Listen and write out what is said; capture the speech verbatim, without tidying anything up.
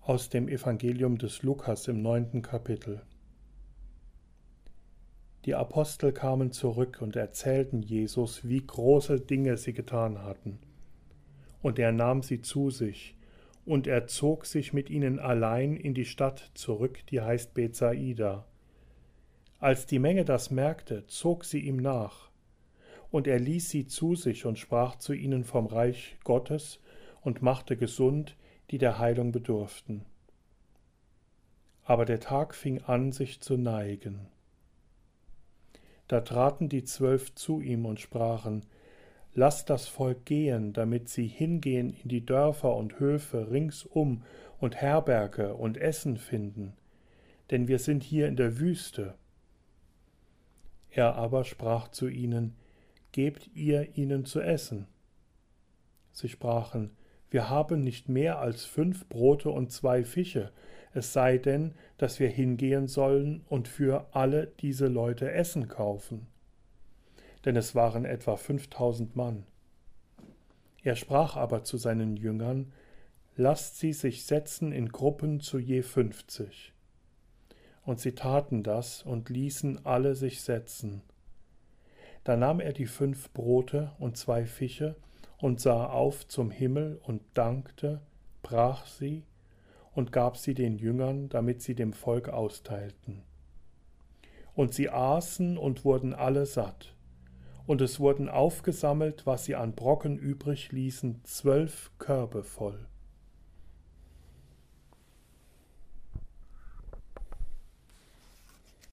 Aus dem Evangelium des Lukas im neunten Kapitel. Die Apostel kamen zurück und erzählten Jesus, wie große Dinge sie getan hatten. Und er nahm sie zu sich, und er zog sich mit ihnen allein in die Stadt zurück, die heißt Bethsaida. Als die Menge das merkte, zog sie ihm nach. Und er ließ sie zu sich und sprach zu ihnen vom Reich Gottes und machte gesund, die der Heilung bedurften. Aber der Tag fing an, sich zu neigen. Da traten die Zwölf zu ihm und sprachen: Lasst das Volk gehen, damit sie hingehen in die Dörfer und Höfe ringsum und Herberge und Essen finden, denn wir sind hier in der Wüste. Er aber sprach zu ihnen: Gebt ihr ihnen zu essen. Sie sprachen: Wir haben nicht mehr als fünf Brote und zwei Fische, es sei denn, dass wir hingehen sollen und für alle diese Leute Essen kaufen. Denn es waren etwa fünftausend Mann. Er sprach aber zu seinen Jüngern: Lasst sie sich setzen in Gruppen zu je fünfzig. Und sie taten das und ließen alle sich setzen. Da nahm er die fünf Brote und zwei Fische und sah auf zum Himmel und dankte, brach sie und gab sie den Jüngern, damit sie dem Volk austeilten. Und sie aßen und wurden alle satt. Und es wurden aufgesammelt, was sie an Brocken übrig ließen, zwölf Körbe voll.